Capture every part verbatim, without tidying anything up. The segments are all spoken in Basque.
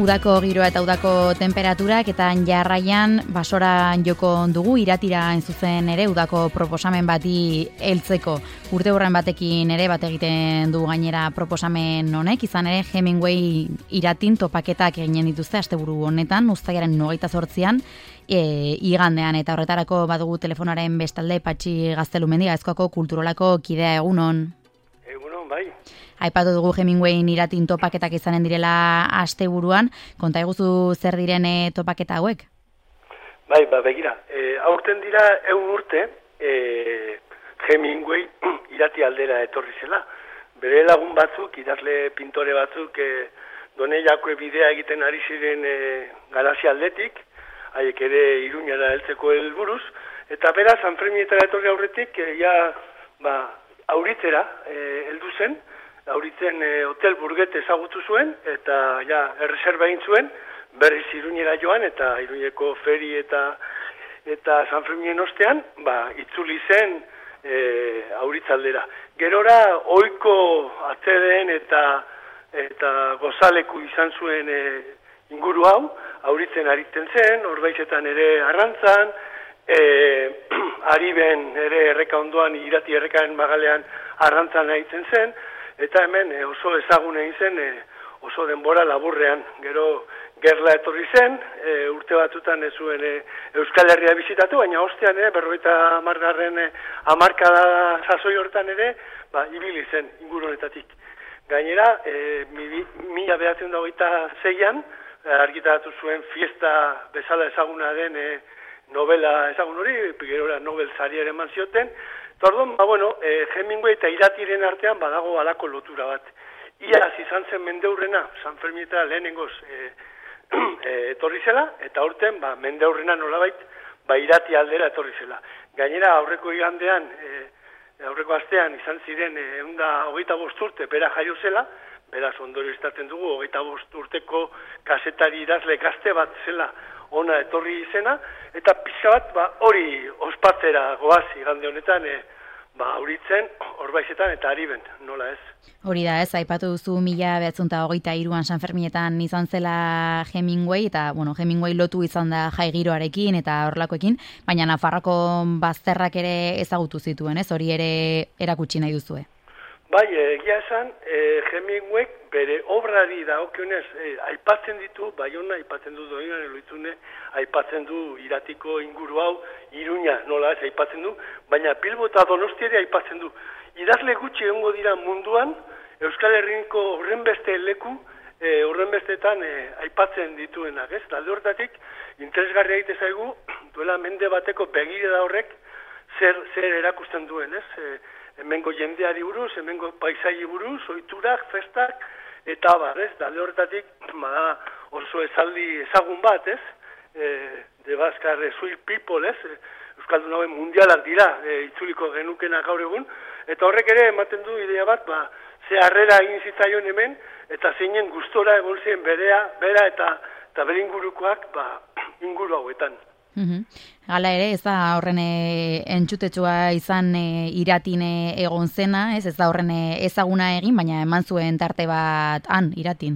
Udako giroa eta udako temperaturak eta jarraian basoran joko dugu iratira hain zuzen ere udako proposamen bati heltzeko. Urte hurren batekin ere bat egiten du gainera proposamen honek, izan ere Hemingway iratin topaketak eginen dituzte asteburu honetan, uztailaren hogeita zortzian, e, igandean eta horretarako badugu telefonaren bestalde Patxi Gaztelumendi Gaezkoako kulturolako kidea. Egunon. Egunon, bai. Aipatu dugu Hemingwayn iratin topaketak izanen direla asteburuan, konta eguzu zer diren e, topaketa hauek? Bai, ba, begira, e, aurten dira egun urte e, Hemingway irati aldera etorri zela. Bere lagun batzuk, idazle pintore batzuk, e, Doneiako bidea egiten ari ziren e, Galaxia aldetik, haiek ere Iruñara heltzeko helburuz, eta bera San Ferminetara etorri aurretik, e, ja, ba, auritzera e, heldu zen, auritzen e, hotel burget ezagutu zuen, eta ja, erreserba egin zuen, berriz Iruñera joan, eta Iruñeko feri eta eta San Ferminen ostean, ba, itzuli zen e, auritzaldera. Gerora, ohiko atzeden eta eta gozaleku izan zuen e, inguru hau, auritzen aritzen zen, Orbaizetan ere arrantzan, e, Ariben ere erreka ondoan, irati errekaren magalean arrantzan aritzen zen, eta hemen e, oso ezagun egin zen, e, oso denbora laburrean. Gero gerla etorri zen, e, urte batutan ez zuen e, Euskal Herria bizitatu, baina ostean ere, berrogeita hamargarren e, hamarkada sasoi hortan ere, ba, ibili zen inguru honetatik. Gainera, e, mila bederatziehun eta hogeita seian, e, argitaratu zuen fiesta bezala ezaguna den e, novela ezagun hori, gerora Nobel saria ere eman zioten. Orduan, ba, bueno, e, Hemingway eta iratiren artean badago halako lotura bat. Iaz izan zen mendeurrena, San Ferminetara lehenengoz e, e, etorri zela, eta aurten, ba, mendeurrena nolabait, ba, irati aldera etorri zela. Gainera, aurreko igandean, e, aurreko astean izan ziren ehun eta hogeita bost urte bera jaio zela, beraz ondorio estatzen dugu, hogeita bost urteko kazetari idazle gazte bat zela ona etorri izena, eta pixka bat ba, hori ospatzera goaz igande honetan, e, ba, auritzen, Orbaizetan eta Ariben, nola ez? Hori da ez, aipatu duzu mila bederatziehun eta hogeita hiruan San Ferminetan izan zela Hemingway, eta bueno, Hemingway lotu izan da jai giroarekin eta horrelakoekin, baina Nafarroko bazterrak ere ezagutu zituen, ez? Hori ere erakutsi nahi duzue. Bai, egia esan, e, Hemingway bere obrari dagokionez e, aipatzen ditu, Baiona aipatzen du, Doinan Eloitzune aipatzen du iratiko inguru hau, Iruña nola ez aipatzen du, baina Bilbo eta Donostia ere aipatzen du. Idazle gutxi egongo dira munduan, Euskal Herriko horrenbeste leku, e, horrenbestetan e, aipatzen dituenak, ez? Talde hortatik, interesgarria egite zaigu, duela mende bateko begire da horrek, zer, zer erakusten duen, ez? E, hemengo jendeari buruz, hemengo paisai buruz, ohiturak, festak, eta bar, ez? Talde horretatik, bada oso esaldi ezagun bat, ez? E, de Baskar Sweet People, ez? Euskaldun hauen mundialak dira, e, itzuliko genukena gaur egun, eta horrek ere ematen du idea bat, ba, ze harrera egin zitzaion hemen, eta zeinen gustora egon zen berea, bera eta, eta bere ingurukoak, ba, inguru hauetan. Uhum. Hala ere, ez da horren e, entxutetsua izan e, iratin egon zena, ez, ez da horren ezaguna egin, baina eman zuen tarte bat han, iratin.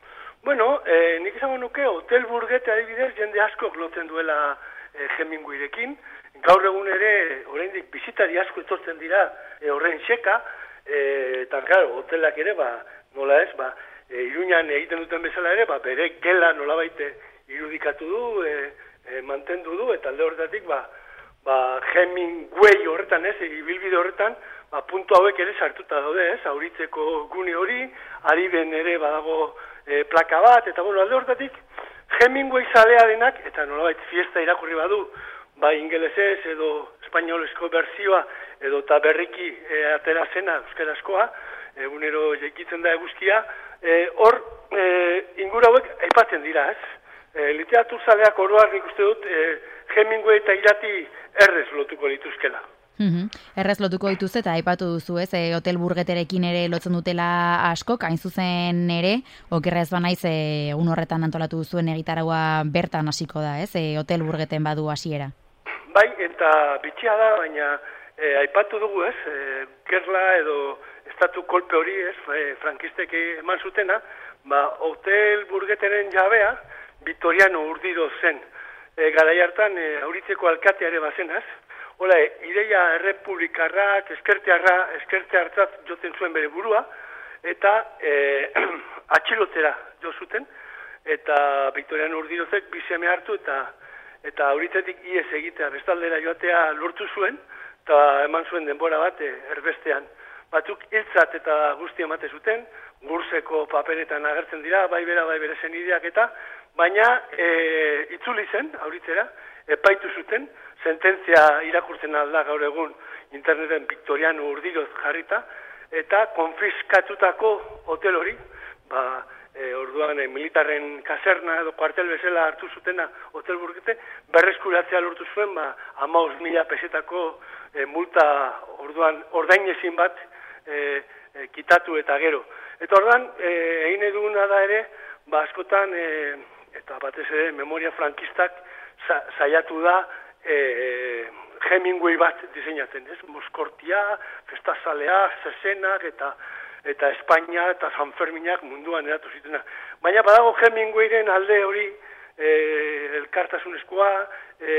Bueno, e, nik izango nuke, Hotel Burget adibidez jende asko lotzen duela e, Hemingwayrekin. Gaur egun ere, oraindik bisitari asko etortzen dira e, horren txeka, e, eta claro, hotelak ere, ba, nola ez, ba, e, Iruñan egiten duten bezala ere, ba, bere gela nolabait irudikatu du, e, E, mantendu du, eta alde horretatik, ba, ba, Hemingway horretan, ez, ibilbide horretan, ba, puntu hauek ere sartuta daude, ez, auritzeko gune hori, Ariben ere badago e, plaka bat, eta bueno, alde horretatik, Hemingway zalea denak, eta nolabait fiesta irakurri badu, ba, ingelesez edo espainolezko berzioa, edo eta berriki e, atera zena euskarazkoa, egunero jaikitzen da eguzkia, e, hor e, inguru hauek aipatzen dira, ez? E, literatur zaleak oroar nik uste dut e, Hemingway eta irati errez lotuko dituzkela. Mm-hmm. Errez lotuko dituzte eta aipatu duzu, ez? E, Hotel Burgeterekin ere lotzen dutela askok, hain zuzen ere, okerrez banaiz e, egun horretan antolatu duzuen egitaraua bertan hasiko da, ez? E, Hotel Burgeten badu hasiera. Bai, eta bitxia da, baina e, aipatu dugu, ez? E, gerla edo estatu kolpe hori, ez, frankistek eman zutena, ba, hotel burgeteren jabea, Victoriano Urdiro zen. E, garai hartan, e, auritzeko alkateare bazenaz, hola, e, ideia errepublikarrak, eskertearra, eskerteartzat joten zuen bere burua, eta e, atxilotera jo zuten, eta Victoriano Urdirozek bizeme hartu, eta eta auritzetik iez egitea, bestaldera joatea lortu zuen, eta eman zuen denbora bat erbestean. Batzuk hiltzat eta guzti emate zuten, gurseko paperetan agertzen dira, bai bera, bai bere zenideak eta, baina e, itzuli zen, auritzera, epaitu zuten, sententzia irakurtzen alda gaur egun interneten Victoriano Urdiroz jarrita, eta konfiskatutako hotel hori, ba, E, orduan e, militarren kaserna edo kuartel bezala hartu zutena hotel burgete, berreskuratzea lortu zuen, ba, hamabost mila pesetako e, multa orduan ordainezin bat e, e, kitatu eta gero. Eta orduan, e, egin eduguna da ere, ba, askotan, e, eta batez ere, memoria frankistak sa, saiatu da e, Hemingway bat diseinatzen, ez? Moskortia, Festazalea, Zezenak eta eta Espainia eta San Ferminak munduan eratu zitena. Baina badago Hemingwayren alde hori e, elkartasunezkoa, e,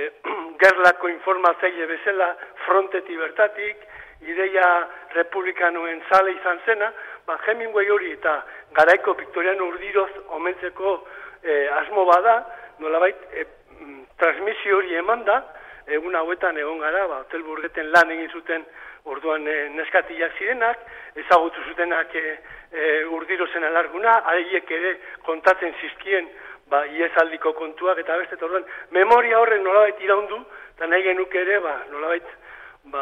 gerlako informatzaile bezala, frontetik bertatik, ideia republikanoen zale izan zena, ba, Hemingway hori eta garaiko Victoriano Urdiroz omentzeko e, asmo bada, nolabait e, transmisio hori eman da, egun hauetan egon gara, ba, hotel burgeten lan egin zuten orduan e, neskatilak zirenak, ezagutu zutenak e, e, Urdirozen alarguna, haiek ere kontatzen zizkien ba, iezaldiko kontuak eta beste, eta orduan memoria horren nolabait iraundu, eta nahi genuke ere, ba, nolabait ba,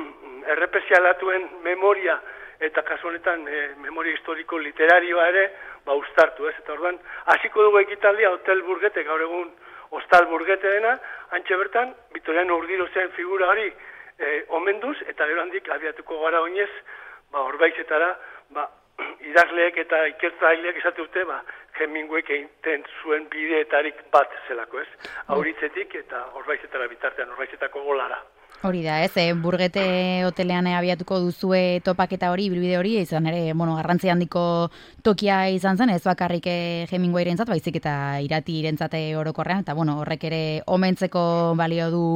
errepezialatuen memoria eta kasu honetan e, memoria historiko literarioa ere ba, ustartu, ez? Eta orduan, hasiko dugu ekitaldia hotel burgete, gaur egun hostal burgete dena, antxe bertan, Victoriano Urdirozen figura hori E, omenduz, eta gero handik abiatuko gara oinez, ba, horbaizetara, ba, idazleek eta ikertzaileek esate dute, ba, Hemingwayk egiten zuen bideetarik bat zelako, ez? Auritzetik eta horbaizetara bitartean, horbaizetako golara. Hori da, ez, e, burgete hotelean abiatuko duzue topaketa hori, bilbide hori, izan ere, bueno, garrantzi handiko tokia izan zen, ez bakarrik Hemingwayrentzat, baizik eta iratirentzate orokorrean, eta bueno, horrek ere omentzeko balio du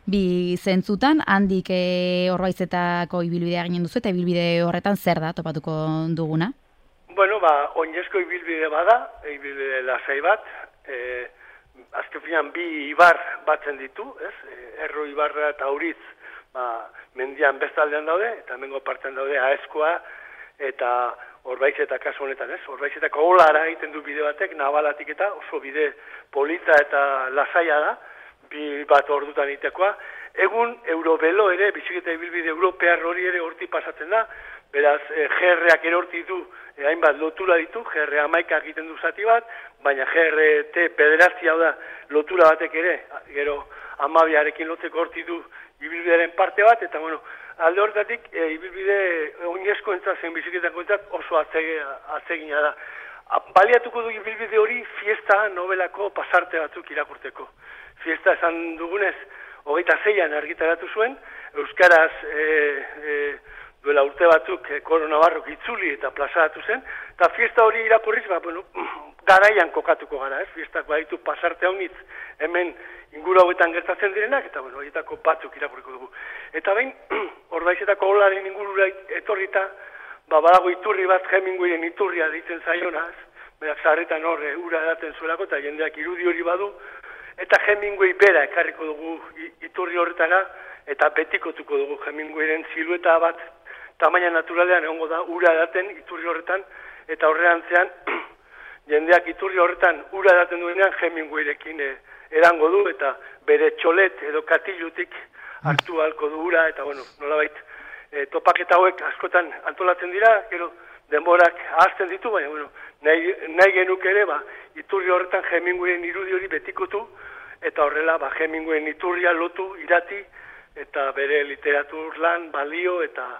bi zentzutan, handik horbaizetako ibilbidea ginen duzu, eta ibilbide horretan zer da topatuko duguna? Bueno, ba, oinezko ibilbide bada, ibilbide lasai bat, e, azken finan bi ibar batzen ditu, ez? Erro ibarra eta Auritz, ba, mendian bestaldean daude, eta hemengo partean daude Aezkoa eta Orbaizeta kasu honetan, ez? Orbaizetako olara egiten du bide batek, nabalatik eta oso bide polita eta lasaia da, bi bat ordutan egitekoa. Egun Eurobelo ere, biziketa ibilbide europear hori ere horti pasatzen da, beraz, e, G R-ak ere horti du, e, hainbat lotura ditu, G R hamaika egiten du zati bat, baina G R T pederazti hau da lotura batek ere, gero amabiarekin lotzeko horti du ibilbidearen parte bat, eta bueno, alde horretatik e, ibilbide oinezko entzat, zen biziketako entzat oso atzegina da. Baliatuko du ibilbide hori fiesta novelako pasarte batzuk irakurteko. Fiesta esan dugunez, hogeita zeian argitaratu zuen, euskaraz e, e, duela urte batzuk e, Koro Navarrok itzuli eta plazaratu zen, eta fiesta hori irakurriz, ba, bueno, garaian kokatuko gara, ez? Fiestak baditu pasarte haunitz hemen inguru hauetan gertatzen direnak, eta bueno, horietako batzuk irakurriko dugu. Eta behin, Orbaizetako olaren ingurura etorrita, ba, badago iturri bat Hemingwayen iturria ditzen zaionaz, berak zaharretan horre ura edaten zuelako, eta jendeak irudi hori badu, eta Hemingway bera ekarriko dugu iturri horretara, eta betikotuko dugu Hemingwayren silueta bat, tamaina naturalean egongo da ura edaten iturri horretan, eta horreantzean, jendeak iturri horretan ura edaten duenean Hemingwayrekin e, erango du, eta bere txolet edo katilutik hartu halko du ura, eta bueno, nolabait, e, topaketa hauek askotan antolatzen dira, gero denborak ahazten ditu, baina bueno, nahi, nahi genuk ere, ba, iturri horretan Hemingwayen irudi hori betikotu, eta horrela, ba, Hemingwayen iturria lotu, irati, eta bere literatur lan, balio, eta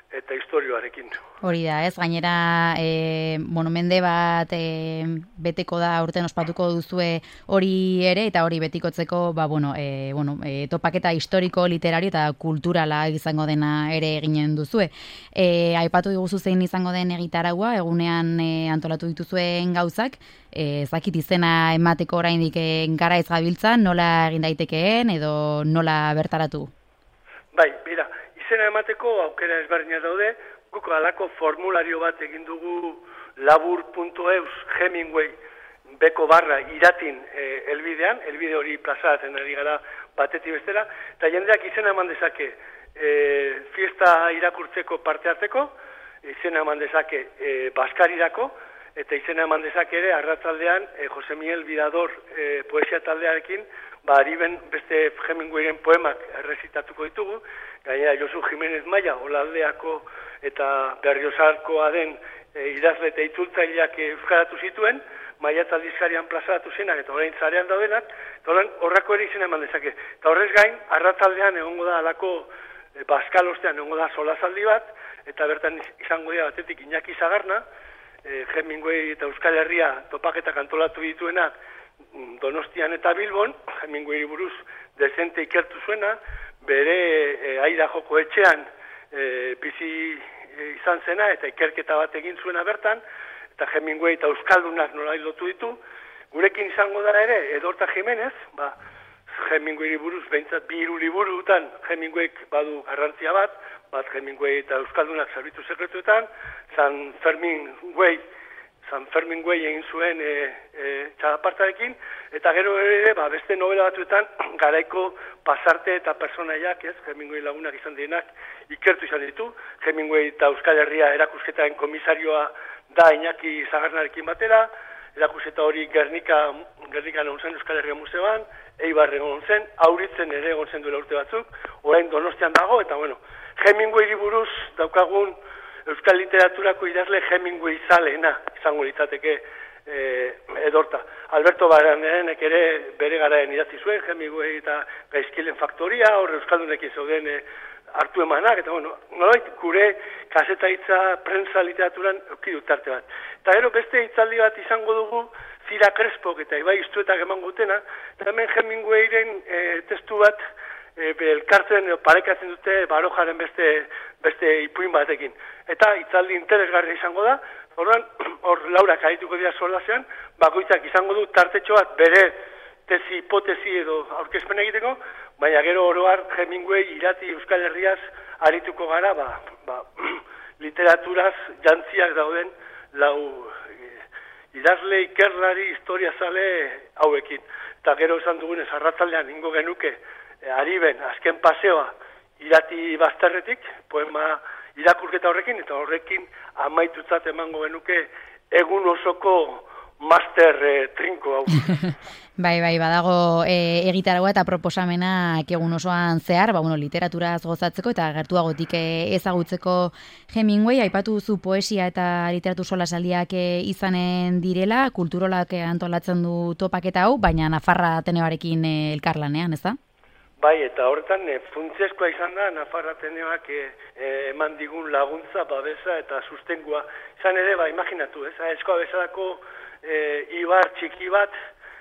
eta historioarekin. Hori da, ez, gainera, e, bueno, mende bat e, beteko da urten ospatuko duzue hori ere, eta hori betikotzeko, ba, bueno, e, bueno, e, topaketa historiko, literario eta kulturala izango dena ere eginen duzue. E, aipatu diguzu zein izango den egitaragua, egunean e, antolatu dituzuen gauzak, e, zakit izena emateko oraindik gara ez gabiltza, nola egin daitekeen edo nola bertaratu? Bai, bera, izena emateko aukera ezberdinak daude, guk halako formulario bat egin dugu labur puntu eus Hemingway beko barra iratin e, elbidean, elbide hori plazaratzen ari gara batetik bestera, eta jendeak izena eman dezake e, fiesta irakurtzeko parte hartzeko, izena eman dezake e, baskarirako, eta izena eman dezake ere arratzaldean e, Jose Miguel Bidador e, poesia taldearekin, ba, ariben beste Hemingwayren poemak errezitatuko ditugu, gainera Josu Jimenez Maia, Olaldeako eta Berriozarkoa den e, idazle eta itzultzaileak euskaratu zituen, Maiatz aldizkarian plazaratu zenak eta orain zarean daudenak, eta orain horrako ere izena eman dezake. Eta horrez gain, arratzaldean egongo da alako e, baskalostean egongo da solazaldi bat, eta bertan izango dira batetik Iñaki Zagarna, e, Hemingway eta Euskal Herria topaketak antolatu dituenak Donostian eta Bilbon, Hemingway buruz dezente ikertu zuena, bere e, aira joko etxean e, bizi e, izan zena eta ikerketa bat egin zuena bertan, eta Hemingway eta Euskaldunak nola lotu ditu. Gurekin izango da ere, Edorta Jimenez, ba, Hemingway buruz behintzat bi hiru liburutan Hemingwayk badu garrantzia bat, bat Hemingway eta Euskaldunak zerbitu sekretuetan, San Fermin Way, San Fermin Way egin zuen e, e, txalapartarekin, eta gero ere, ba, beste novela batuetan, garaiko pasarte eta personaiak, ez, Hemingway lagunak izan dienak, ikertu izan ditu. Hemingway eta Euskal Herria erakusketaren komisarioa da Iñaki Zagarnarekin batera, erakusketa hori Gernika, Gernika egon zen Euskal Herria Museoan, Eibar egon zen, Auritzen ere egon zen duela urte batzuk, orain Donostian dago, eta bueno, Hemingway buruz daukagun Euskal literaturako idazle Hemingway zaleena izango litzateke e, Edorta. Alberto Baranenek ere bere garaen idatzi zuen, Hemingway eta Gaizkilen Faktoria, hor Euskaldunekin zeuden e, hartu emanak, eta bueno, nolait gure kasetaitza prensa literaturan eukidu tarte bat. Eta gero beste hitzaldi bat izango dugu Zira Crespok eta Ibai Istuetak eman gutena, eta hemen Hemingwayren e, testu bat e, elkartzen parekatzen dute Barojaren beste, beste ipuin batekin. Eta hitzaldi interesgarria izango da, orduan, hor Laurak arituko dira solasean, bakoitzak izango du tartetxo bat bere tesi, hipotesi edo aurkezpen egiteko, baina gero oroar Hemingway irati Euskal Herriaz arituko gara, ba, ba, literaturaz jantziak dauden lau e, idazle, ikerlari, historiazale hauekin. Eta gero esan dugunez, arratzaldean ingo genuke, e, ariben, azken paseoa, irati bazterretik, poema irakurketa horrekin, eta horrekin amaitutzat emango genuke egun osoko master e, trinko hau. Bai, bai, badago e, egitaragua eta proposamenak egun osoan zehar, ba, bueno, literaturaz gozatzeko eta gertuagotik e, ezagutzeko Hemingway, aipatu duzu poesia eta literatur solasaldiak e, izanen direla, kulturolak antolatzen du topaketa hau, baina Nafarra Ateneoarekin e, elkarlanean, ez da? Bai, eta horretan e, funtsezkoa izan da Nafarra Ateneoak e, e, eman digun laguntza, babesa eta sustengua. Izan ere, ba, imaginatu, ez? Aezkoa bezalako e, ibar txiki bat,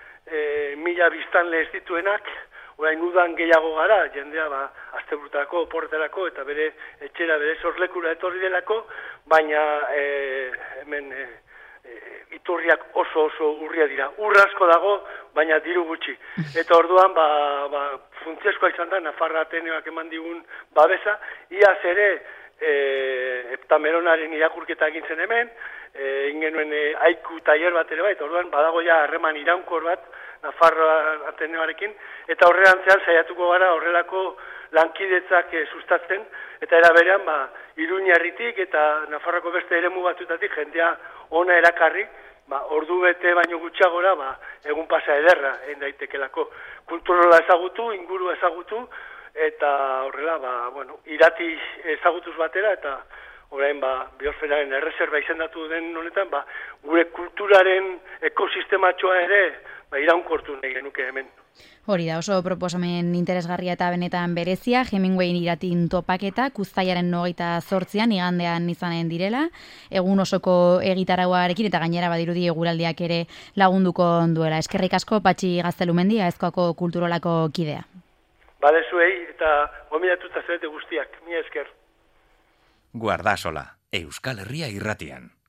e, mila biztanle ez dituenak, orain udan gehiago gara, jendea, ba, asteburutarako, oporretarako, eta bere etxera, bere sorlekura etorri delako, baina e, hemen e, e, iturriak oso oso urria dira. Urra asko dago, baina diru gutxi. Eta orduan, ba, ba, funtsezkoa izan da, Nafarra Ateneoak eman digun babesa, iaz ere, e, Heptameronaren irakurketa egin zen hemen, e, ingenuen e, haiku tailer bat ere bai, eta orduan badago ja harreman iraunkor bat Nafarra Ateneoarekin, eta horrelantzean saiatuko gara horrelako lankidetzak e, sustatzen, eta era berean, ba, Iruñerritik eta Nafarroko beste eremu batutatik jendea ona erakarri, ba, ordu bete baino gutxagora, ba, egun pasa ederra, egin daitekelako. Kulturola ezagutu, inguru ezagutu, eta horrela, ba, bueno, irati ezagutuz batera, eta orain ba, biosferaren erreserba izendatu den honetan, ba, gure kulturaren ekosistematxoa ere ba, iraunkortu nahi genuke hemen. Hori da, oso proposamen interesgarria eta benetan berezia, Hemingwayn iratin topaketa, Uztailaren hogeita zortzian, igandean izanen direla, egun osoko egitarauarekin eta gainera badirudi eguraldiak ere lagunduko duela. Eskerrik asko, Patxi Gaztelumendi, Aezkoako kulturolako kidea. Bale zuei eta gomidatuta zarete guztiak, mila esker. Guardasola, Euskal Herria irratian.